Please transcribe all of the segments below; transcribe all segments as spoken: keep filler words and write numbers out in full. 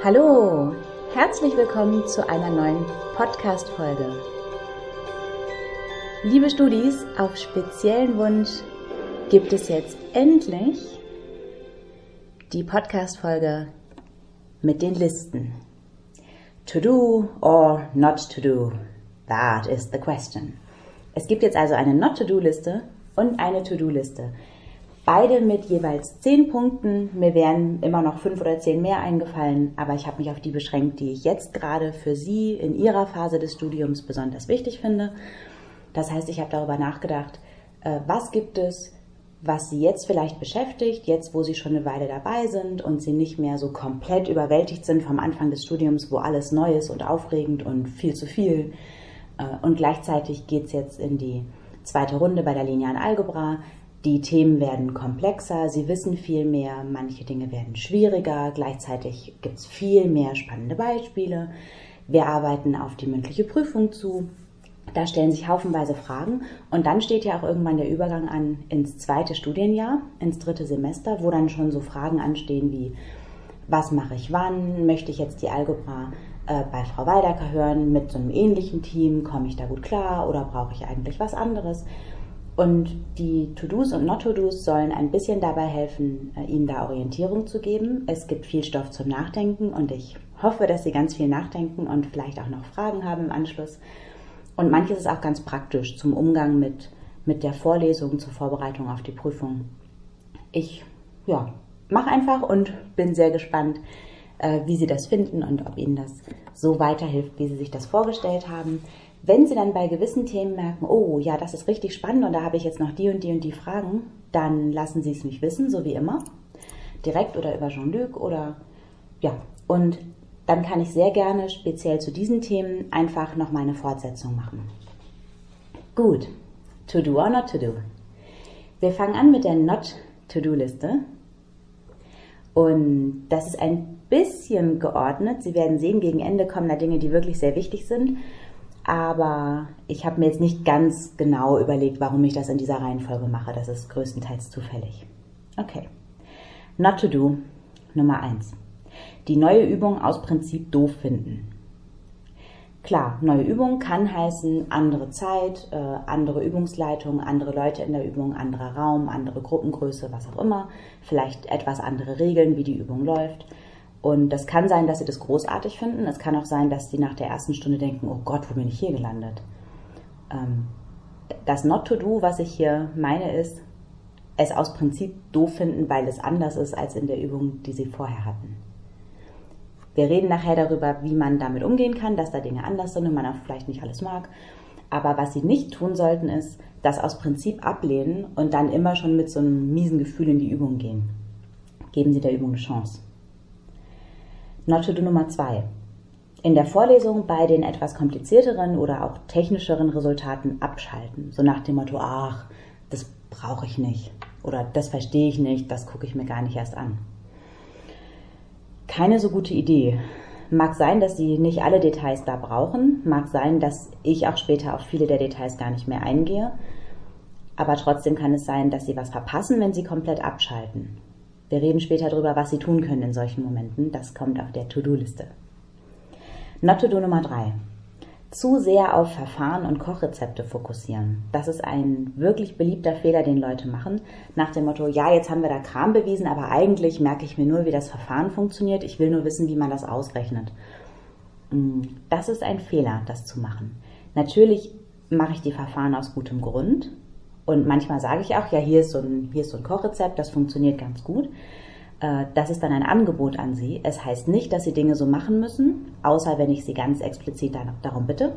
Hallo, herzlich willkommen zu einer neuen Podcast-Folge. Liebe Studis, auf speziellen Wunsch gibt es jetzt endlich die Podcast-Folge mit den Listen. To do or not to do? That is the question. Es gibt jetzt also eine Not-to-do-Liste und eine To-do-Liste. Beide mit jeweils zehn Punkten. Mir wären immer noch fünf oder zehn mehr eingefallen, aber ich habe mich auf die beschränkt, die ich jetzt gerade für Sie in Ihrer Phase des Studiums besonders wichtig finde. Das heißt, ich habe darüber nachgedacht, was gibt es, was Sie jetzt vielleicht beschäftigt, jetzt wo Sie schon eine Weile dabei sind und Sie nicht mehr so komplett überwältigt sind vom Anfang des Studiums, wo alles neu ist und aufregend und viel zu viel. Und gleichzeitig geht es jetzt in die zweite Runde bei der linearen Algebra. Die Themen werden komplexer, Sie wissen viel mehr, manche Dinge werden schwieriger, gleichzeitig gibt es viel mehr spannende Beispiele. Wir arbeiten auf die mündliche Prüfung zu, da stellen sich haufenweise Fragen und dann steht ja auch irgendwann der Übergang an ins zweite Studienjahr, ins dritte Semester, wo dann schon so Fragen anstehen wie, was mache ich wann, möchte ich jetzt die Algebra äh, bei Frau Waldecker hören, mit so einem ähnlichen Team, komme ich da gut klar oder brauche ich eigentlich was anderes? Und die To-Dos und Not-To-Dos sollen ein bisschen dabei helfen, Ihnen da Orientierung zu geben. Es gibt viel Stoff zum Nachdenken und ich hoffe, dass Sie ganz viel nachdenken und vielleicht auch noch Fragen haben im Anschluss. Und manches ist auch ganz praktisch zum Umgang mit, mit der Vorlesung, zur Vorbereitung auf die Prüfung. Ich ja, mache einfach und bin sehr gespannt, wie Sie das finden und ob Ihnen das so weiterhilft, wie Sie sich das vorgestellt haben. Wenn Sie dann bei gewissen Themen merken, oh ja, das ist richtig spannend und da habe ich jetzt noch die und die und die Fragen, dann lassen Sie es mich wissen, so wie immer. Direkt oder über Jean-Luc oder ja. Und dann kann ich sehr gerne speziell zu diesen Themen einfach noch mal eine Fortsetzung machen. Gut, to do or not to do. Wir fangen an mit der Not-to-do-Liste. Und das ist ein bisschen geordnet. Sie werden sehen, gegen Ende kommen da Dinge, die wirklich sehr wichtig sind. Aber ich habe mir jetzt nicht ganz genau überlegt, warum ich das in dieser Reihenfolge mache. Das ist größtenteils zufällig. Okay. Not to do, Nummer eins. Die neue Übung aus Prinzip doof finden. Klar, neue Übung kann heißen andere Zeit, äh, andere Übungsleitung, andere Leute in der Übung, anderer Raum, andere Gruppengröße, was auch immer. Vielleicht etwas andere Regeln, wie die Übung läuft. Und das kann sein, dass Sie das großartig finden. Es kann auch sein, dass Sie nach der ersten Stunde denken, oh Gott, wo bin ich hier gelandet? Ähm, das Not-to-do, was ich hier meine, ist, es aus Prinzip doof finden, weil es anders ist als in der Übung, die Sie vorher hatten. Wir reden nachher darüber, wie man damit umgehen kann, dass da Dinge anders sind und man auch vielleicht nicht alles mag. Aber was Sie nicht tun sollten, ist, das aus Prinzip ablehnen und dann immer schon mit so einem miesen Gefühl in die Übung gehen. Geben Sie der Übung eine Chance. Not-to-do Nummer zwei. In der Vorlesung bei den etwas komplizierteren oder auch technischeren Resultaten abschalten. So nach dem Motto, ach, das brauche ich nicht oder das verstehe ich nicht, das gucke ich mir gar nicht erst an. Keine so gute Idee. Mag sein, dass Sie nicht alle Details da brauchen, mag sein, dass ich auch später auf viele der Details gar nicht mehr eingehe, aber trotzdem kann es sein, dass Sie was verpassen, wenn Sie komplett abschalten. Wir reden später darüber, was Sie tun können in solchen Momenten. Das kommt auf der To-Do-Liste. Not-to-do Nummer drei. Zu sehr auf Verfahren und Kochrezepte fokussieren. Das ist ein wirklich beliebter Fehler, den Leute machen. Nach dem Motto, ja, jetzt haben wir da Kram bewiesen, aber eigentlich merke ich mir nur, wie das Verfahren funktioniert. Ich will nur wissen, wie man das ausrechnet. Das ist ein Fehler, das zu machen. Natürlich mache ich die Verfahren aus gutem Grund. Und manchmal sage ich auch, ja, hier ist so ein, hier ist so ein Kochrezept, das funktioniert ganz gut. Das ist dann ein Angebot an Sie. Es heißt nicht, dass Sie Dinge so machen müssen, außer wenn ich Sie ganz explizit darum bitte.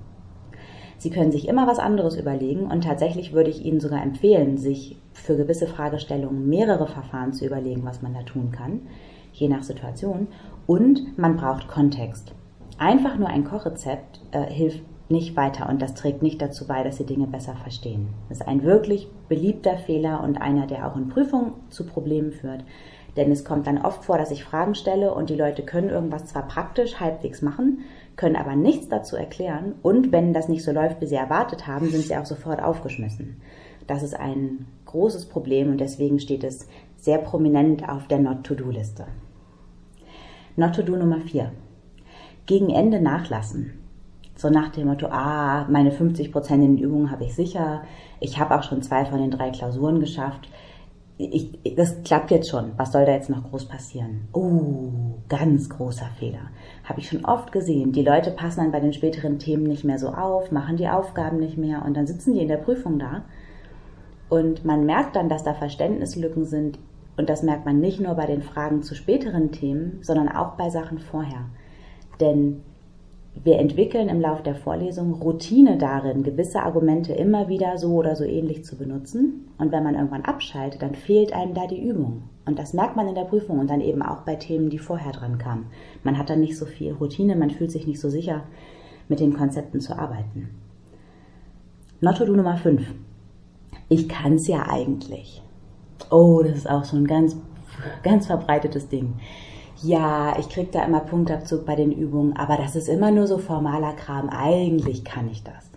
Sie können sich immer was anderes überlegen und tatsächlich würde ich Ihnen sogar empfehlen, sich für gewisse Fragestellungen mehrere Verfahren zu überlegen, was man da tun kann, je nach Situation. Und man braucht Kontext. Einfach nur ein Kochrezept äh, hilft nicht weiter und das trägt nicht dazu bei, dass Sie Dinge besser verstehen. Das ist ein wirklich beliebter Fehler und einer, der auch in Prüfungen zu Problemen führt. Denn es kommt dann oft vor, dass ich Fragen stelle und die Leute können irgendwas zwar praktisch halbwegs machen, können aber nichts dazu erklären und wenn das nicht so läuft, wie sie erwartet haben, sind sie auch sofort aufgeschmissen. Das ist ein großes Problem und deswegen steht es sehr prominent auf der Not-to-Do-Liste. Not-to-do Nummer vier. Gegen Ende nachlassen. So nach dem Motto, ah, meine fünfzig Prozent in den Übungen habe ich sicher. Ich habe auch schon zwei von den drei Klausuren geschafft. Ich, das klappt jetzt schon. Was soll da jetzt noch groß passieren? Oh, ganz großer Fehler. Habe ich schon oft gesehen. Die Leute passen dann bei den späteren Themen nicht mehr so auf, machen die Aufgaben nicht mehr und dann sitzen die in der Prüfung da. Und man merkt dann, dass da Verständnislücken sind. Und das merkt man nicht nur bei den Fragen zu späteren Themen, sondern auch bei Sachen vorher. Denn wir entwickeln im Laufe der Vorlesung Routine darin, gewisse Argumente immer wieder so oder so ähnlich zu benutzen. Und wenn man irgendwann abschaltet, dann fehlt einem da die Übung. Und das merkt man in der Prüfung und dann eben auch bei Themen, die vorher dran kamen. Man hat dann nicht so viel Routine, man fühlt sich nicht so sicher, mit den Konzepten zu arbeiten. Not-to-do Nummer fünf. Ich kann's ja eigentlich. Oh, das ist auch so ein ganz, ganz verbreitetes Ding. Ja, ich krieg da immer Punktabzug bei den Übungen, aber das ist immer nur so formaler Kram. Eigentlich kann ich das.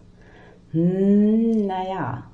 Hm, naja,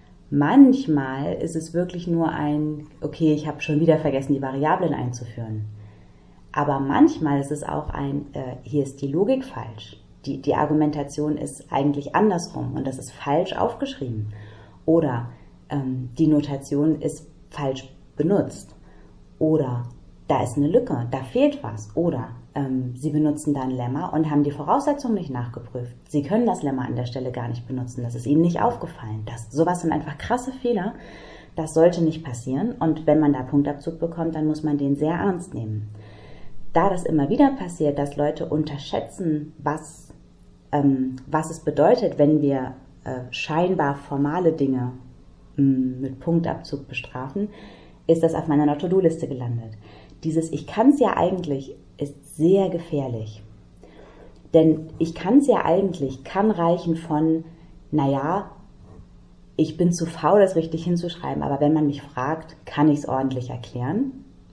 manchmal ist es wirklich nur ein, okay, ich habe schon wieder vergessen, die Variablen einzuführen. Aber manchmal ist es auch ein, äh, hier ist die Logik falsch. Die, die Argumentation ist eigentlich andersrum und das ist falsch aufgeschrieben. Oder ähm, die Notation ist falsch benutzt. Oder da ist eine Lücke, da fehlt was. Oder ähm, Sie benutzen da ein Lemma und haben die Voraussetzungen nicht nachgeprüft. Sie können das Lemma an der Stelle gar nicht benutzen. Das ist Ihnen nicht aufgefallen. Das, sowas sind einfach krasse Fehler. Das sollte nicht passieren. Und wenn man da Punktabzug bekommt, dann muss man den sehr ernst nehmen. Da das immer wieder passiert, dass Leute unterschätzen, was, ähm, was es bedeutet, wenn wir äh, scheinbar formale Dinge mh, mit Punktabzug bestrafen, ist das auf meiner Not-to-do-Liste gelandet. Dieses Ich kann's ja eigentlich ist sehr gefährlich. Denn ich kann's ja eigentlich kann reichen von, naja, ich bin zu faul, das richtig hinzuschreiben, aber wenn man mich fragt, kann ich es ordentlich erklären.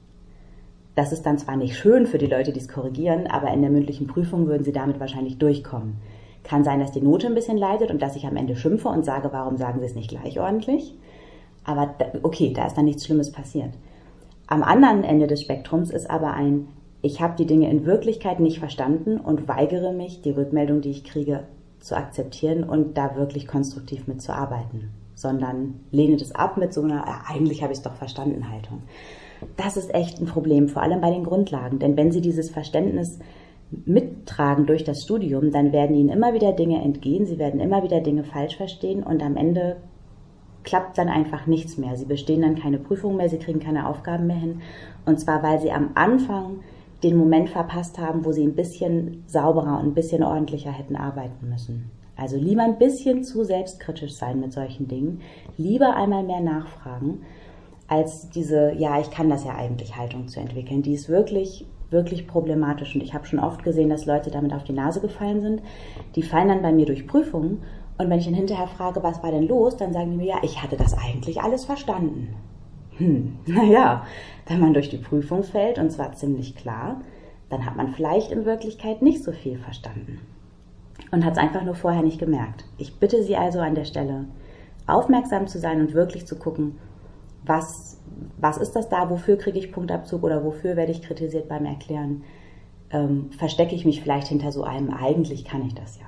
Das ist dann zwar nicht schön für die Leute, die es korrigieren, aber in der mündlichen Prüfung würden sie damit wahrscheinlich durchkommen. Kann sein, dass die Note ein bisschen leidet und dass ich am Ende schimpfe und sage, warum sagen Sie es nicht gleich ordentlich? Aber okay, da ist dann nichts Schlimmes passiert. Am anderen Ende des Spektrums ist aber ein, ich habe die Dinge in Wirklichkeit nicht verstanden und weigere mich, die Rückmeldung, die ich kriege, zu akzeptieren und da wirklich konstruktiv mitzuarbeiten, sondern lehne das ab mit so einer, äh, eigentlich habe ich es doch verstanden Haltung. Das ist echt ein Problem, vor allem bei den Grundlagen, denn wenn Sie dieses Verständnis mittragen durch das Studium, dann werden Ihnen immer wieder Dinge entgehen, Sie werden immer wieder Dinge falsch verstehen und am Ende klappt dann einfach nichts mehr. Sie bestehen dann keine Prüfung mehr, Sie kriegen keine Aufgaben mehr hin. Und zwar, weil Sie am Anfang den Moment verpasst haben, wo Sie ein bisschen sauberer und ein bisschen ordentlicher hätten arbeiten müssen. Also lieber ein bisschen zu selbstkritisch sein mit solchen Dingen. Lieber einmal mehr nachfragen, als diese, ja, ich kann das ja eigentlich Haltung zu entwickeln. Die ist wirklich, wirklich problematisch. Und ich habe schon oft gesehen, dass Leute damit auf die Nase gefallen sind. Die fallen dann bei mir durch Prüfungen. Und wenn ich dann hinterher frage, was war denn los, dann sagen die mir, ja, ich hatte das eigentlich alles verstanden. Hm, naja, wenn man durch die Prüfung fällt, und zwar ziemlich klar, dann hat man vielleicht in Wirklichkeit nicht so viel verstanden. Und hat es einfach nur vorher nicht gemerkt. Ich bitte Sie also an der Stelle, aufmerksam zu sein und wirklich zu gucken, was, was ist das da, wofür kriege ich Punktabzug oder wofür werde ich kritisiert beim Erklären? Ähm, verstecke ich mich vielleicht hinter so einem, eigentlich kann ich das ja.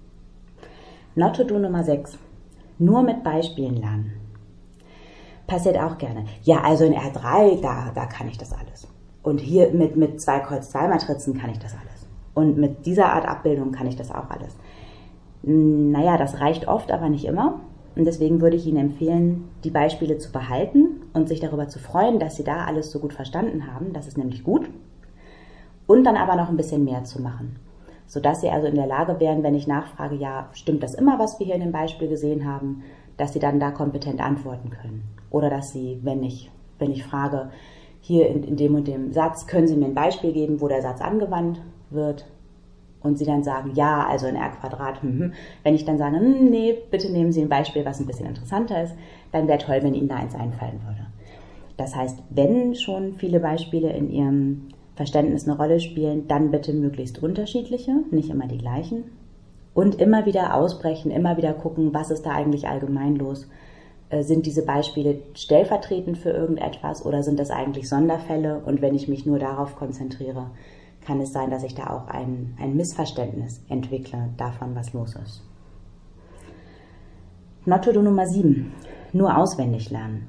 Not-to-do Nummer sechs. Nur mit Beispielen lernen. Passiert auch gerne. Ja, also in R drei, da, da kann ich das alles. Und hier mit, mit zwei Kreuz zwei Matrizen kann ich das alles. Und mit dieser Art Abbildung kann ich das auch alles. Naja, das reicht oft, aber nicht immer. Und deswegen würde ich Ihnen empfehlen, die Beispiele zu behalten und sich darüber zu freuen, dass Sie da alles so gut verstanden haben. Das ist nämlich gut. Und dann aber noch ein bisschen mehr zu machen. Sodass Sie also in der Lage wären, wenn ich nachfrage, ja, stimmt das immer, was wir hier in dem Beispiel gesehen haben, dass Sie dann da kompetent antworten können. Oder dass Sie, wenn ich, wenn ich frage, hier in, in dem und dem Satz, können Sie mir ein Beispiel geben, wo der Satz angewandt wird? Und Sie dann sagen, ja, also in R Quadrat. Hm, wenn ich dann sage, hm, nee, bitte nehmen Sie ein Beispiel, was ein bisschen interessanter ist, dann wäre toll, wenn Ihnen da eins einfallen würde. Das heißt, wenn schon viele Beispiele in Ihrem Verständnis eine Rolle spielen, dann bitte möglichst unterschiedliche, nicht immer die gleichen. Und immer wieder ausbrechen, immer wieder gucken, was ist da eigentlich allgemein los? Äh, sind diese Beispiele stellvertretend für irgendetwas oder sind das eigentlich Sonderfälle? Und wenn ich mich nur darauf konzentriere, kann es sein, dass ich da auch ein, ein Missverständnis entwickle davon, was los ist. Not-to-do Nummer sieben. Nur auswendig lernen.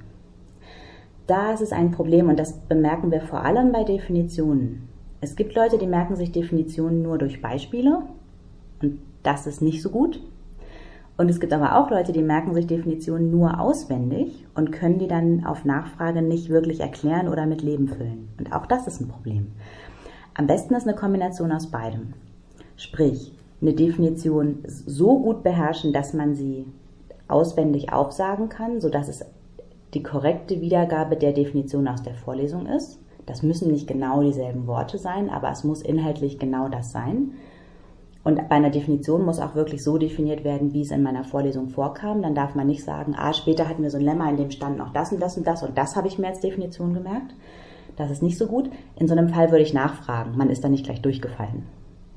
Da ist es ein Problem und das bemerken wir vor allem bei Definitionen. Es gibt Leute, die merken sich Definitionen nur durch Beispiele und das ist nicht so gut. Und es gibt aber auch Leute, die merken sich Definitionen nur auswendig und können die dann auf Nachfrage nicht wirklich erklären oder mit Leben füllen. Und auch das ist ein Problem. Am besten ist eine Kombination aus beidem. Sprich, eine Definition so gut beherrschen, dass man sie auswendig aufsagen kann, sodass es die korrekte Wiedergabe der Definition aus der Vorlesung ist. Das müssen nicht genau dieselben Worte sein, aber es muss inhaltlich genau das sein. Und bei einer Definition muss auch wirklich so definiert werden, wie es in meiner Vorlesung vorkam. Dann darf man nicht sagen, ah, später hatten wir so ein Lemma, in dem stand noch das und das und das und das habe ich mir als Definition gemerkt. Das ist nicht so gut. In so einem Fall würde ich nachfragen. Man ist da nicht gleich durchgefallen.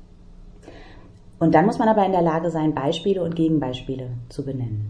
Und dann muss man aber in der Lage sein, Beispiele und Gegenbeispiele zu benennen.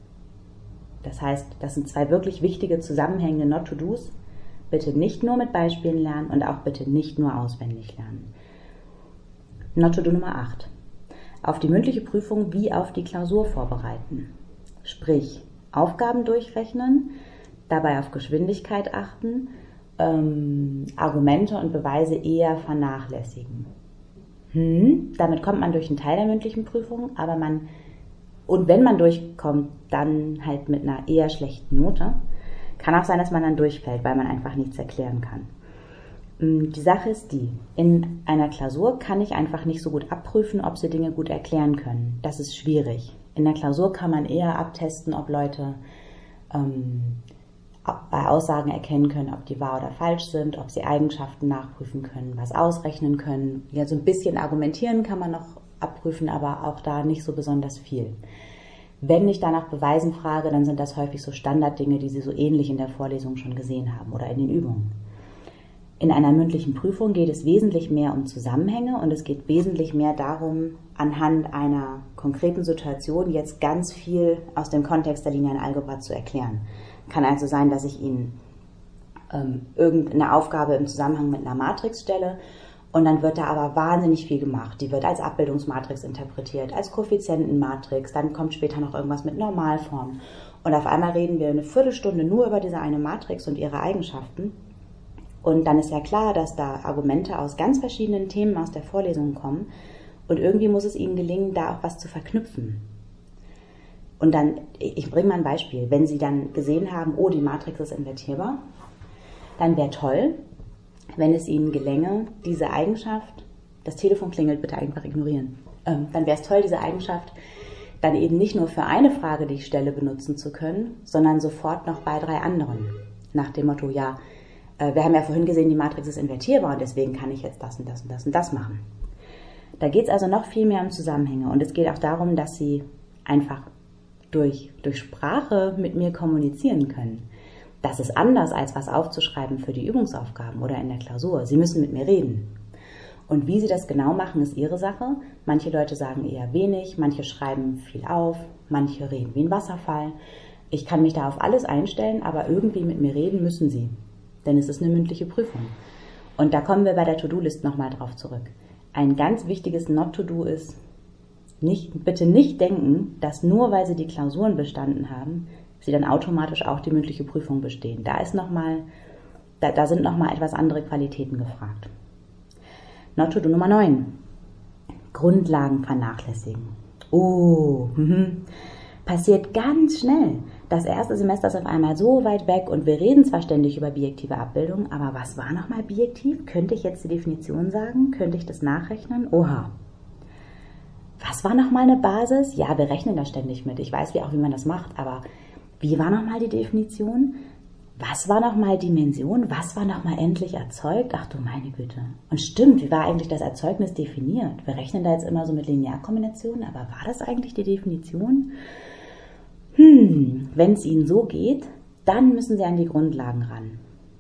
Das heißt, das sind zwei wirklich wichtige zusammenhängende Not-to-Dos. Bitte nicht nur mit Beispielen lernen und auch bitte nicht nur auswendig lernen. Not-to-Do Nummer acht. Auf die mündliche Prüfung wie auf die Klausur vorbereiten. Sprich, Aufgaben durchrechnen, dabei auf Geschwindigkeit achten, ähm, Argumente und Beweise eher vernachlässigen. Hm, damit kommt man durch einen Teil der mündlichen Prüfung, aber man, und wenn man durchkommt, dann halt mit einer eher schlechten Note. Kann auch sein, dass man dann durchfällt, weil man einfach nichts erklären kann. Die Sache ist die, in einer Klausur kann ich einfach nicht so gut abprüfen, ob sie Dinge gut erklären können. Das ist schwierig. In der Klausur kann man eher abtesten, ob Leute ähm, bei Aussagen erkennen können, ob die wahr oder falsch sind, ob sie Eigenschaften nachprüfen können, was ausrechnen können. Ja, so ein bisschen argumentieren kann man noch abprüfen, aber auch da nicht so besonders viel. Wenn ich danach Beweisen frage, dann sind das häufig so Standarddinge, die Sie so ähnlich in der Vorlesung schon gesehen haben oder in den Übungen. In einer mündlichen Prüfung geht es wesentlich mehr um Zusammenhänge und es geht wesentlich mehr darum, anhand einer konkreten Situation jetzt ganz viel aus dem Kontext der Linearen-Algebra zu erklären. Kann also sein, dass ich Ihnen ähm, irgendeine Aufgabe im Zusammenhang mit einer Matrix stelle und dann wird da aber wahnsinnig viel gemacht. Die wird als Abbildungsmatrix interpretiert, als Koeffizientenmatrix, dann kommt später noch irgendwas mit Normalform. Und auf einmal reden wir eine Viertelstunde nur über diese eine Matrix und ihre Eigenschaften. Und dann ist ja klar, dass da Argumente aus ganz verschiedenen Themen aus der Vorlesung kommen. Und irgendwie muss es Ihnen gelingen, da auch was zu verknüpfen. Und dann, ich bringe mal ein Beispiel. Wenn Sie dann gesehen haben, oh, die Matrix ist invertierbar, dann wäre toll, wenn es Ihnen gelänge, diese Eigenschaft, das Telefon klingelt, bitte einfach ignorieren, ähm, dann wäre es toll, diese Eigenschaft dann eben nicht nur für eine Frage, die ich stelle, benutzen zu können, sondern sofort noch bei drei anderen. Nach dem Motto, ja, äh, wir haben ja vorhin gesehen, die Matrix ist invertierbar und deswegen kann ich jetzt das und das und das und das machen. Da geht es also noch viel mehr um Zusammenhänge und es geht auch darum, dass Sie einfach durch, durch Sprache mit mir kommunizieren können. Das ist anders, als was aufzuschreiben für die Übungsaufgaben oder in der Klausur. Sie müssen mit mir reden. Und wie Sie das genau machen, ist Ihre Sache. Manche Leute sagen eher wenig, manche schreiben viel auf, manche reden wie ein Wasserfall. Ich kann mich da auf alles einstellen, aber irgendwie mit mir reden müssen Sie. Denn es ist eine mündliche Prüfung. Und da kommen wir bei der To-Do-List nochmal drauf zurück. Ein ganz wichtiges Not-to-Do ist, nicht, bitte nicht denken, dass nur weil Sie die Klausuren bestanden haben, Sie dann automatisch auch die mündliche Prüfung bestehen. Da ist noch mal, da, da sind nochmal etwas andere Qualitäten gefragt. Not-to-Do Nummer neun. Grundlagen vernachlässigen. Oh, mhm. Passiert ganz schnell. Das erste Semester ist auf einmal so weit weg und wir reden zwar ständig über bijektive Abbildung, aber was war nochmal bijektiv? Könnte ich jetzt die Definition sagen? Könnte ich das nachrechnen? Oha. Was war nochmal eine Basis? Ja, wir rechnen da ständig mit. Ich weiß wie auch, wie man das macht, aber wie war nochmal die Definition? Was war nochmal Dimension? Was war nochmal endlich erzeugt? Ach du meine Güte. Und stimmt, wie war eigentlich das Erzeugnis definiert? Wir rechnen da jetzt immer so mit Linearkombinationen, aber war das eigentlich die Definition? Hm, wenn es Ihnen so geht, dann müssen Sie an die Grundlagen ran.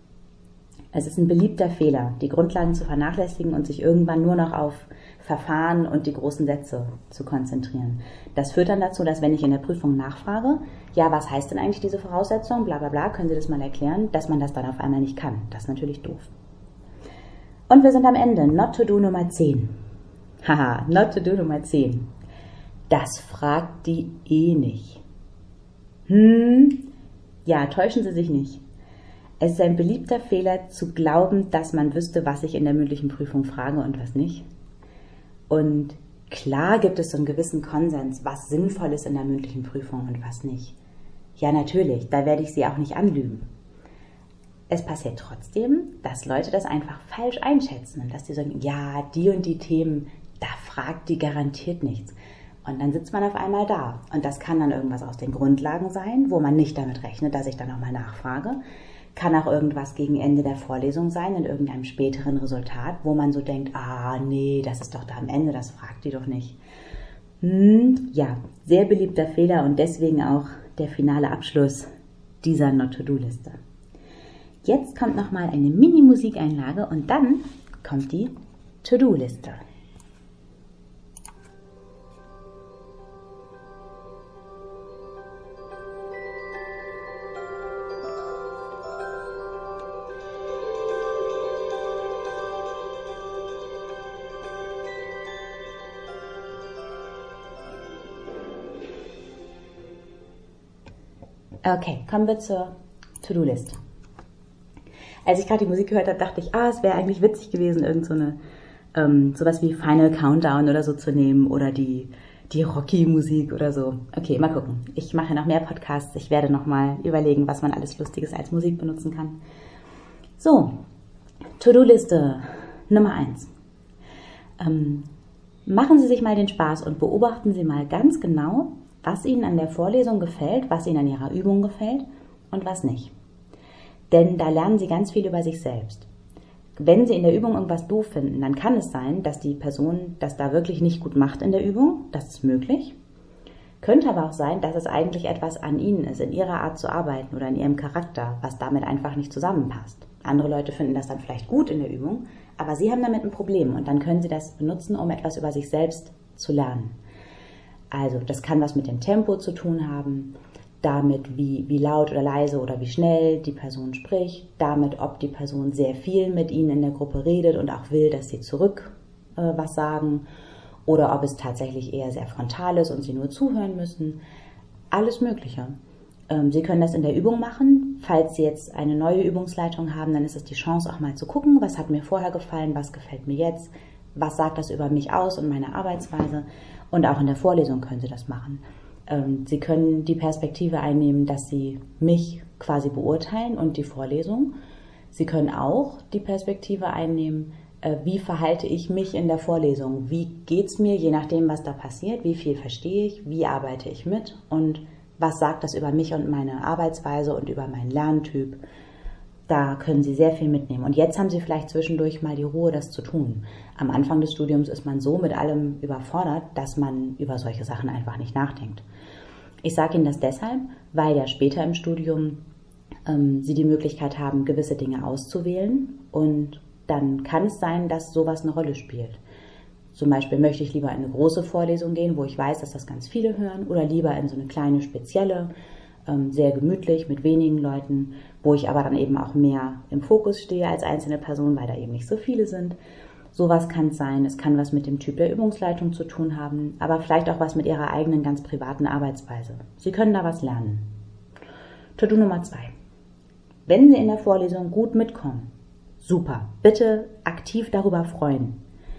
Es ist ein beliebter Fehler, die Grundlagen zu vernachlässigen und sich irgendwann nur noch auf Verfahren und die großen Sätze zu konzentrieren. Das führt dann dazu, dass wenn ich in der Prüfung nachfrage, ja, was heißt denn eigentlich diese Voraussetzung, bla bla bla, können Sie das mal erklären, dass man das dann auf einmal nicht kann. Das ist natürlich doof. Und wir sind am Ende. Not to do Nummer zehn. Haha, not to do Nummer zehn. Das fragt die eh nicht. Hm, ja, täuschen Sie sich nicht. Es ist ein beliebter Fehler zu glauben, dass man wüsste, was ich in der mündlichen Prüfung frage und was nicht. Und klar gibt es so einen gewissen Konsens, was sinnvoll ist in der mündlichen Prüfung und was nicht. Ja, natürlich, da werde ich Sie auch nicht anlügen. Es passiert trotzdem, dass Leute das einfach falsch einschätzen und dass die sagen, ja, die und die Themen, da fragt die garantiert nichts. Und dann sitzt man auf einmal da. Und das kann dann irgendwas aus den Grundlagen sein, wo man nicht damit rechnet, dass ich dann nochmal nachfrage. Kann auch irgendwas gegen Ende der Vorlesung sein, in irgendeinem späteren Resultat, wo man so denkt, ah, nee, das ist doch da am Ende, das fragt die doch nicht. Hm, ja, sehr beliebter Fehler und deswegen auch der finale Abschluss dieser Not-to-Do-Liste. Jetzt kommt nochmal eine Mini-Musikeinlage und dann kommt die To-Do-Liste. Okay, kommen wir zur To-Do-Liste. Als ich gerade die Musik gehört habe, dachte ich, ah, es wäre eigentlich witzig gewesen, irgend so eine, ähm, sowas wie Final Countdown oder so zu nehmen oder die, die Rocky-Musik oder so. Okay, mal gucken. Ich mache noch mehr Podcasts. Ich werde nochmal überlegen, was man alles Lustiges als Musik benutzen kann. So, To-Do-Liste Nummer eins. Ähm, machen Sie sich mal den Spaß und beobachten Sie mal ganz genau, was Ihnen an der Vorlesung gefällt, was Ihnen an Ihrer Übung gefällt und was nicht. Denn da lernen Sie ganz viel über sich selbst. Wenn Sie in der Übung irgendwas doof finden, dann kann es sein, dass die Person das da wirklich nicht gut macht in der Übung. Das ist möglich. Könnte aber auch sein, dass es eigentlich etwas an Ihnen ist, in Ihrer Art zu arbeiten oder in Ihrem Charakter, was damit einfach nicht zusammenpasst. Andere Leute finden das dann vielleicht gut in der Übung, aber Sie haben damit ein Problem und dann können Sie das benutzen, um etwas über sich selbst zu lernen. Also das kann was mit dem Tempo zu tun haben, damit wie, wie laut oder leise oder wie schnell die Person spricht, damit ob die Person sehr viel mit Ihnen in der Gruppe redet und auch will, dass Sie zurück äh, was sagen oder ob es tatsächlich eher sehr frontal ist und Sie nur zuhören müssen. Alles Mögliche. Ähm, Sie können das in der Übung machen. Falls Sie jetzt eine neue Übungsleitung haben, dann ist es die Chance auch mal zu gucken, was hat mir vorher gefallen, was gefällt mir jetzt, was sagt das über mich aus und meine Arbeitsweise. Und auch in der Vorlesung können Sie das machen. Sie können die Perspektive einnehmen, dass Sie mich quasi beurteilen und die Vorlesung. Sie können auch die Perspektive einnehmen, wie verhalte ich mich in der Vorlesung? Wie geht es mir, je nachdem, was da passiert? Wie viel verstehe ich? Wie arbeite ich mit? Und was sagt das über mich und meine Arbeitsweise und über meinen Lerntyp? Da können Sie sehr viel mitnehmen. Und jetzt haben Sie vielleicht zwischendurch mal die Ruhe, das zu tun. Am Anfang des Studiums ist man so mit allem überfordert, dass man über solche Sachen einfach nicht nachdenkt. Ich sage Ihnen das deshalb, weil ja später im Studium ähm, Sie die Möglichkeit haben, gewisse Dinge auszuwählen. Und dann kann es sein, dass sowas eine Rolle spielt. Zum Beispiel möchte ich lieber in eine große Vorlesung gehen, wo ich weiß, dass das ganz viele hören, oder lieber in so eine kleine spezielle, sehr gemütlich mit wenigen Leuten, wo ich aber dann eben auch mehr im Fokus stehe als einzelne Person, weil da eben nicht so viele sind. Sowas kann es sein. Es kann was mit dem Typ der Übungsleitung zu tun haben, aber vielleicht auch was mit Ihrer eigenen ganz privaten Arbeitsweise. Sie können da was lernen. To-Do Nummer zwei. Wenn Sie in der Vorlesung gut mitkommen, super. Bitte aktiv darüber freuen.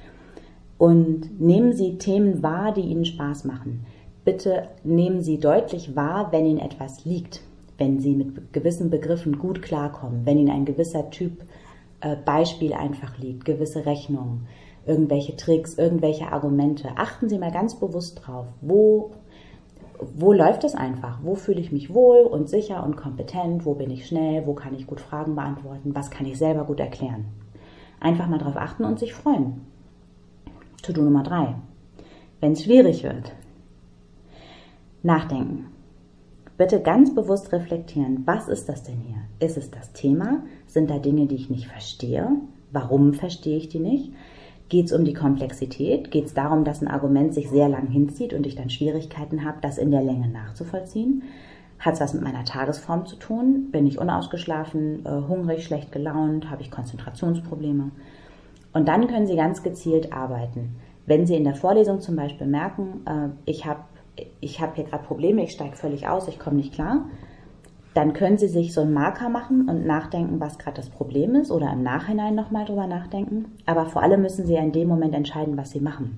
Und nehmen Sie Themen wahr, die Ihnen Spaß machen. Bitte nehmen Sie deutlich wahr, wenn Ihnen etwas liegt, wenn Sie mit gewissen Begriffen gut klarkommen, wenn Ihnen ein gewisser Typ äh, Beispiel einfach liegt, gewisse Rechnungen, irgendwelche Tricks, irgendwelche Argumente. Achten Sie mal ganz bewusst drauf, wo, wo läuft es einfach, wo fühle ich mich wohl und sicher und kompetent, wo bin ich schnell, wo kann ich gut Fragen beantworten, was kann ich selber gut erklären. Einfach mal drauf achten und sich freuen. To-Do Nummer drei. Wenn es schwierig wird, nachdenken. Bitte ganz bewusst reflektieren, was ist das denn hier? Ist es das Thema? Sind da Dinge, die ich nicht verstehe? Warum verstehe ich die nicht? Geht es um die Komplexität? Geht es darum, dass ein Argument sich sehr lang hinzieht und ich dann Schwierigkeiten habe, das in der Länge nachzuvollziehen? Hat es was mit meiner Tagesform zu tun? Bin ich unausgeschlafen, äh, hungrig, schlecht gelaunt? Habe ich Konzentrationsprobleme? Und dann können Sie ganz gezielt arbeiten. Wenn Sie in der Vorlesung zum Beispiel merken, äh, ich habe ich hab hier gerade Probleme, ich steige völlig aus, ich komme nicht klar, dann können Sie sich so einen Marker machen und nachdenken, was gerade das Problem ist oder im Nachhinein nochmal drüber nachdenken. Aber vor allem müssen Sie ja in dem Moment entscheiden, was Sie machen.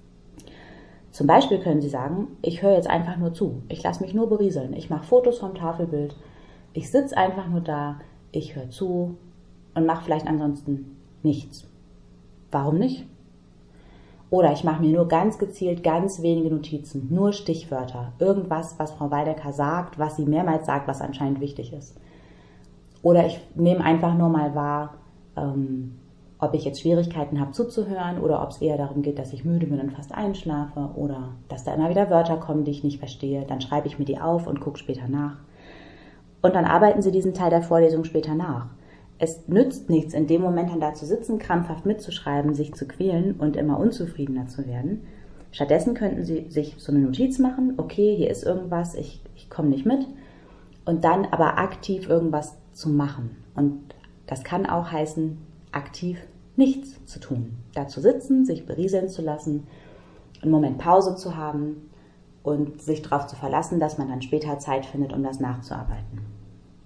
Zum Beispiel können Sie sagen, ich höre jetzt einfach nur zu, ich lasse mich nur berieseln, ich mache Fotos vom Tafelbild, ich sitze einfach nur da, ich höre zu und mache vielleicht ansonsten nichts. Warum nicht? Oder ich mache mir nur ganz gezielt ganz wenige Notizen, nur Stichwörter, irgendwas, was Frau Waldecker sagt, was sie mehrmals sagt, was anscheinend wichtig ist. Oder ich nehme einfach nur mal wahr, ähm, ob ich jetzt Schwierigkeiten habe zuzuhören oder ob es eher darum geht, dass ich müde bin und fast einschlafe oder dass da immer wieder Wörter kommen, die ich nicht verstehe. Dann schreibe ich mir die auf und gucke später nach. Und dann arbeiten Sie diesen Teil der Vorlesung später nach. Es nützt nichts, in dem Moment dann da zu sitzen, krampfhaft mitzuschreiben, sich zu quälen und immer unzufriedener zu werden. Stattdessen könnten Sie sich so eine Notiz machen, okay, hier ist irgendwas, ich, ich komme nicht mit. Und dann aber aktiv irgendwas zu machen. Und das kann auch heißen, aktiv nichts zu tun. Da zu sitzen, sich berieseln zu lassen, einen Moment Pause zu haben und sich darauf zu verlassen, dass man dann später Zeit findet, um das nachzuarbeiten.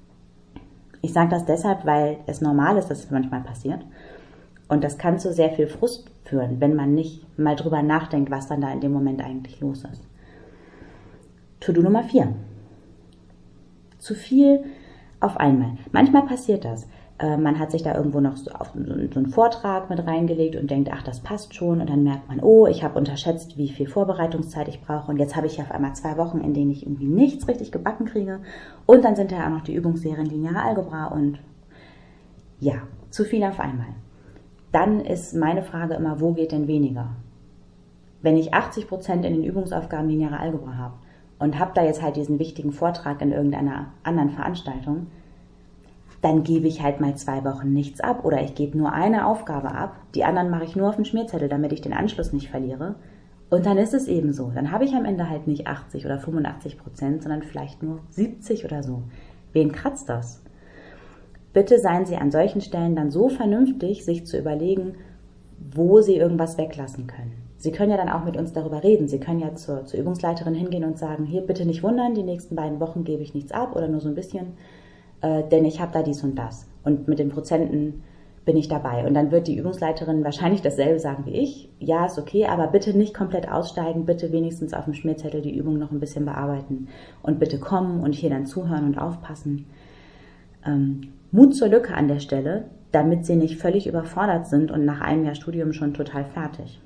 Ich sage das deshalb, weil es normal ist, dass es manchmal passiert. Und das kann zu sehr viel Frust führen, wenn man nicht mal drüber nachdenkt, was dann da in dem Moment eigentlich los ist. To-Do Nummer vier. Zu viel auf einmal. Manchmal passiert das. Man hat sich da irgendwo noch so, auf, so einen Vortrag mit reingelegt und denkt, ach, das passt schon. Und dann merkt man, oh, ich habe unterschätzt, wie viel Vorbereitungszeit ich brauche. Und jetzt habe ich auf einmal zwei Wochen, in denen ich irgendwie nichts richtig gebacken kriege. Und dann sind ja auch noch die Übungsserien Lineare Algebra und ja, zu viel auf einmal. Dann ist meine Frage immer, wo geht denn weniger? Wenn ich achtzig Prozent in den Übungsaufgaben Lineare Algebra habe und habe da jetzt halt diesen wichtigen Vortrag in irgendeiner anderen Veranstaltung, dann gebe ich halt mal zwei Wochen nichts ab oder ich gebe nur eine Aufgabe ab, die anderen mache ich nur auf dem Schmierzettel, damit ich den Anschluss nicht verliere. Und dann ist es eben so. Dann habe ich am Ende halt nicht achtzig oder fünfundachtzig Prozent, sondern vielleicht nur siebzig oder so. Wen kratzt das? Bitte seien Sie an solchen Stellen dann so vernünftig, sich zu überlegen, wo Sie irgendwas weglassen können. Sie können ja dann auch mit uns darüber reden. Sie können ja zur, zur Übungsleiterin hingehen und sagen, hier bitte nicht wundern, die nächsten beiden Wochen gebe ich nichts ab oder nur so ein bisschen, äh, denn ich habe da dies und das. Und mit den Prozenten bin ich dabei. Und dann wird die Übungsleiterin wahrscheinlich dasselbe sagen wie ich. Ja, ist okay, aber bitte nicht komplett aussteigen, bitte wenigstens auf dem Schmierzettel die Übung noch ein bisschen bearbeiten und bitte kommen und hier dann zuhören und aufpassen. Ähm, Mut zur Lücke an der Stelle, damit Sie nicht völlig überfordert sind und nach einem Jahr Studium schon total fertig.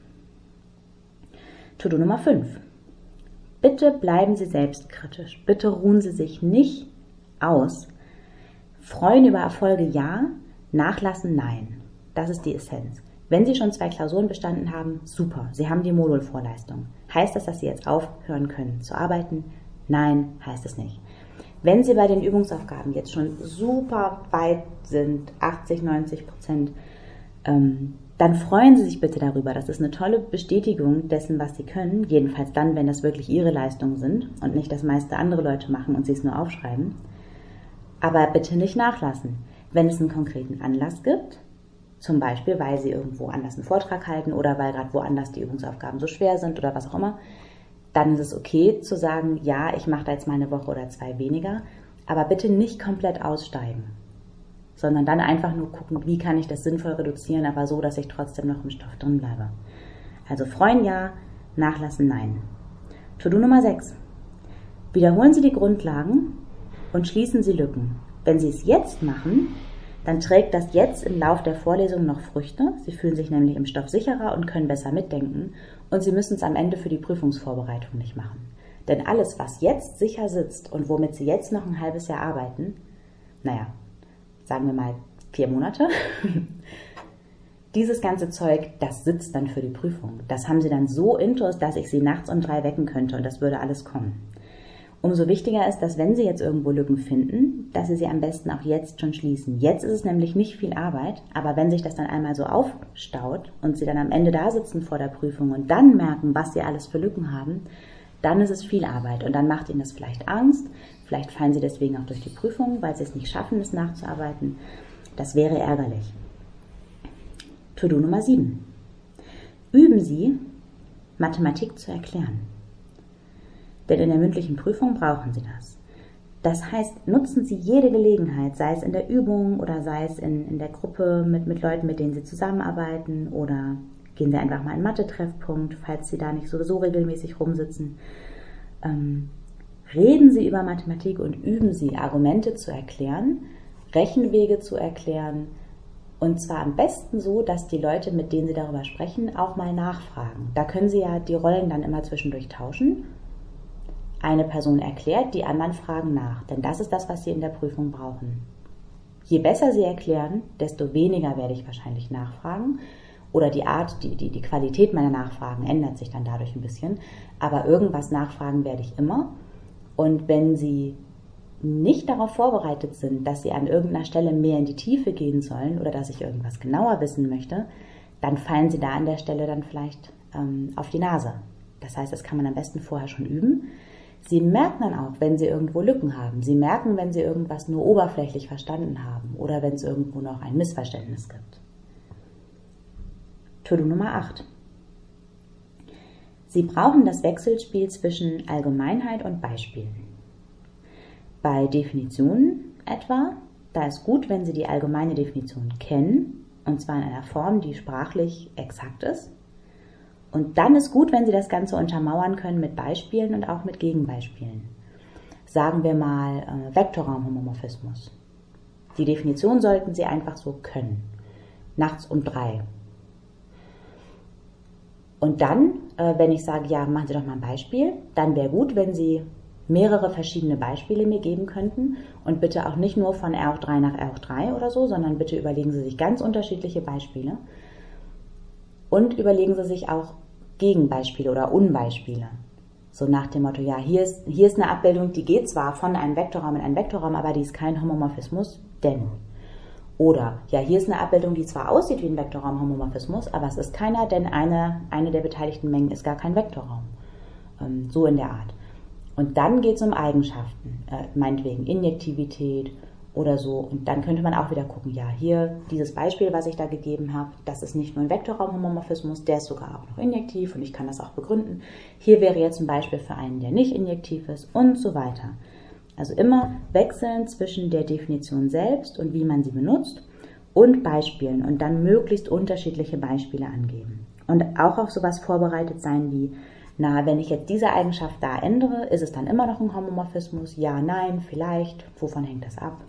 To-Do Nummer fünf. Bitte bleiben Sie selbstkritisch. Bitte ruhen Sie sich nicht aus. Freuen über Erfolge ja, nachlassen nein. Das ist die Essenz. Wenn Sie schon zwei Klausuren bestanden haben, super, Sie haben die Modulvorleistung. Heißt das, dass Sie jetzt aufhören können zu arbeiten? Nein, heißt es nicht. Wenn Sie bei den Übungsaufgaben jetzt schon super weit sind, achtzig, neunzig Prozent, ähm, dann freuen Sie sich bitte darüber. Das ist eine tolle Bestätigung dessen, was Sie können. Jedenfalls dann, wenn das wirklich Ihre Leistungen sind und nicht das meiste andere Leute machen und Sie es nur aufschreiben. Aber bitte nicht nachlassen. Wenn es einen konkreten Anlass gibt, zum Beispiel, weil Sie irgendwo anders einen Vortrag halten oder weil gerade woanders die Übungsaufgaben so schwer sind oder was auch immer, dann ist es okay zu sagen, ja, ich mache da jetzt mal eine Woche oder zwei weniger, aber bitte nicht komplett aussteigen, sondern dann einfach nur gucken, wie kann ich das sinnvoll reduzieren, aber so, dass ich trotzdem noch im Stoff drin bleibe. Also freuen ja, nachlassen nein. To-Do Nummer sechs. Wiederholen Sie die Grundlagen und schließen Sie Lücken. Wenn Sie es jetzt machen, dann trägt das jetzt im Lauf der Vorlesung noch Früchte. Sie fühlen sich nämlich im Stoff sicherer und können besser mitdenken. Und Sie müssen es am Ende für die Prüfungsvorbereitung nicht machen. Denn alles, was jetzt sicher sitzt und womit Sie jetzt noch ein halbes Jahr arbeiten, naja, sagen wir mal vier Monate, dieses ganze Zeug, das sitzt dann für die Prüfung. Das haben Sie dann so intus, dass ich Sie nachts um drei wecken könnte und das würde alles kommen. Umso wichtiger ist, dass wenn Sie jetzt irgendwo Lücken finden, dass Sie sie am besten auch jetzt schon schließen. Jetzt ist es nämlich nicht viel Arbeit, aber wenn sich das dann einmal so aufstaut und Sie dann am Ende da sitzen vor der Prüfung und dann merken, was Sie alles für Lücken haben, dann ist es viel Arbeit und dann macht Ihnen das vielleicht Angst. Vielleicht fallen Sie deswegen auch durch die Prüfung, weil Sie es nicht schaffen, es nachzuarbeiten. Das wäre ärgerlich. To-Do Nummer sieben. Üben Sie, Mathematik zu erklären. Denn in der mündlichen Prüfung brauchen Sie das. Das heißt, nutzen Sie jede Gelegenheit, sei es in der Übung oder sei es in, in der Gruppe mit, mit Leuten, mit denen Sie zusammenarbeiten, oder gehen Sie einfach mal in einen Mathe-Treffpunkt, falls Sie da nicht sowieso regelmäßig rumsitzen. Ähm, reden Sie über Mathematik und üben Sie, Argumente zu erklären, Rechenwege zu erklären, und zwar am besten so, dass die Leute, mit denen Sie darüber sprechen, auch mal nachfragen. Da können Sie ja die Rollen dann immer zwischendurch tauschen. Eine Person erklärt, die anderen fragen nach, denn das ist das, was Sie in der Prüfung brauchen. Je besser Sie erklären, desto weniger werde ich wahrscheinlich nachfragen, oder die Art, die, die, die Qualität meiner Nachfragen ändert sich dann dadurch ein bisschen, aber irgendwas nachfragen werde ich immer. Und wenn Sie nicht darauf vorbereitet sind, dass Sie an irgendeiner Stelle mehr in die Tiefe gehen sollen oder dass ich irgendwas genauer wissen möchte, dann fallen Sie da an der Stelle dann vielleicht ähm, auf die Nase. Das heißt, das kann man am besten vorher schon üben. Sie merken dann auch, wenn Sie irgendwo Lücken haben. Sie merken, wenn Sie irgendwas nur oberflächlich verstanden haben oder wenn es irgendwo noch ein Missverständnis gibt. To-Do Nummer acht. Sie brauchen das Wechselspiel zwischen Allgemeinheit und Beispielen. Bei Definitionen etwa, da ist gut, wenn Sie die allgemeine Definition kennen, und zwar in einer Form, die sprachlich exakt ist. Und dann ist gut, wenn Sie das Ganze untermauern können mit Beispielen und auch mit Gegenbeispielen. Sagen wir mal äh, Vektorraumhomomorphismus. Die Definition sollten Sie einfach so können. Nachts um drei. Und dann, äh, wenn ich sage, ja, machen Sie doch mal ein Beispiel, dann wäre gut, wenn Sie mehrere verschiedene Beispiele mir geben könnten und bitte auch nicht nur von R hoch drei nach R hoch drei oder so, sondern bitte überlegen Sie sich ganz unterschiedliche Beispiele. Und überlegen Sie sich auch Gegenbeispiele oder Unbeispiele. So nach dem Motto, ja, hier ist, hier ist eine Abbildung, die geht zwar von einem Vektorraum in einen Vektorraum, aber die ist kein Homomorphismus, denn. Oder, ja, hier ist eine Abbildung, die zwar aussieht wie ein Vektorraum-Homomorphismus, aber es ist keiner, denn eine, eine der beteiligten Mengen ist gar kein Vektorraum. Ähm, so in der Art. Und dann geht es um Eigenschaften, äh, meinetwegen Injektivität oder so. Und dann könnte man auch wieder gucken, ja, hier dieses Beispiel, was ich da gegeben habe, das ist nicht nur ein Vektorraum-Homomorphismus, der ist sogar auch noch injektiv und ich kann das auch begründen. Hier wäre jetzt ein Beispiel für einen, der nicht injektiv ist und so weiter. Also immer wechseln zwischen der Definition selbst und wie man sie benutzt und Beispielen und dann möglichst unterschiedliche Beispiele angeben. Und auch auf sowas vorbereitet sein wie, na, wenn ich jetzt diese Eigenschaft da ändere, ist es dann immer noch ein Homomorphismus? Ja, nein, vielleicht. Wovon hängt das ab?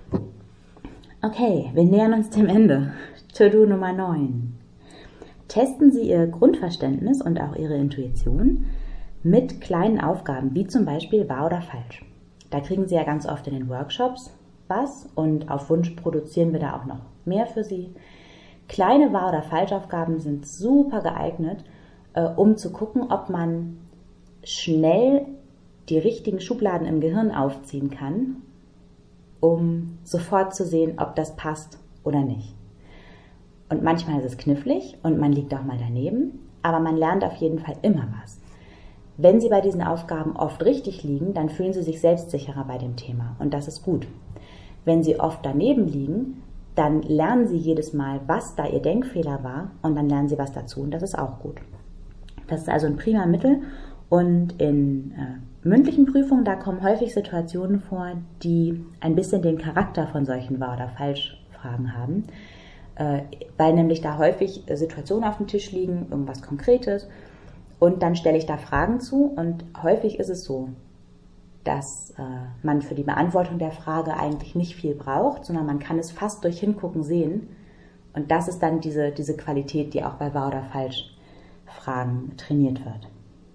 Okay, wir nähern uns dem Ende. To-Do Nummer neun. Testen Sie Ihr Grundverständnis und auch Ihre Intuition mit kleinen Aufgaben, wie zum Beispiel wahr oder falsch. Da kriegen Sie ja ganz oft in den Workshops was und auf Wunsch produzieren wir da auch noch mehr für Sie. Kleine Wahr- oder Falschaufgaben sind super geeignet, äh, um zu gucken, ob man schnell die richtigen Schubladen im Gehirn aufziehen kann, um sofort zu sehen, ob das passt oder nicht. Und manchmal ist es knifflig und man liegt auch mal daneben, aber man lernt auf jeden Fall immer was. Wenn Sie bei diesen Aufgaben oft richtig liegen, dann fühlen Sie sich selbstsicherer bei dem Thema und das ist gut. Wenn Sie oft daneben liegen, dann lernen Sie jedes Mal, was da Ihr Denkfehler war und dann lernen Sie was dazu und das ist auch gut. Das ist also ein prima Mittel und in äh, mündlichen Prüfungen, da kommen häufig Situationen vor, die ein bisschen den Charakter von solchen Wahr- oder Falschfragen haben, äh, weil nämlich da häufig Situationen auf dem Tisch liegen, irgendwas Konkretes und dann stelle ich da Fragen zu und häufig ist es so, dass äh, man für die Beantwortung der Frage eigentlich nicht viel braucht, sondern man kann es fast durch Hingucken sehen und das ist dann diese, diese Qualität, die auch bei Wahr- oder Falsch-Fragen trainiert wird.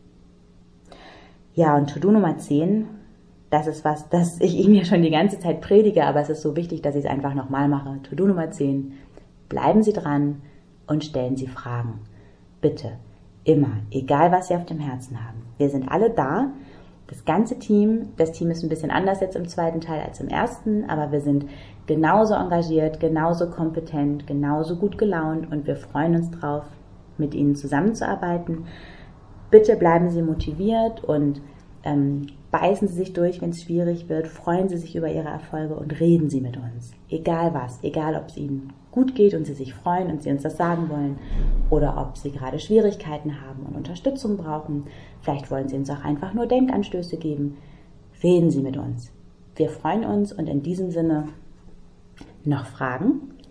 Ja, und To-Do Nummer zehn, das ist was, das ich Ihnen ja schon die ganze Zeit predige, aber es ist so wichtig, dass ich es einfach nochmal mache. To-Do Nummer zehn, bleiben Sie dran und stellen Sie Fragen. Bitte, immer, egal was Sie auf dem Herzen haben. Wir sind alle da, das ganze Team, das Team ist ein bisschen anders jetzt im zweiten Teil als im ersten, aber wir sind genauso engagiert, genauso kompetent, genauso gut gelaunt und wir freuen uns drauf, mit Ihnen zusammenzuarbeiten. Bitte bleiben Sie motiviert und ähm, Beißen Sie sich durch, wenn es schwierig wird. Freuen Sie sich über Ihre Erfolge und reden Sie mit uns. Egal was, egal ob es Ihnen gut geht und Sie sich freuen und Sie uns das sagen wollen oder ob Sie gerade Schwierigkeiten haben und Unterstützung brauchen. Vielleicht wollen Sie uns auch einfach nur Denkanstöße geben. Reden Sie mit uns. Wir freuen uns und in diesem Sinne noch Fragen?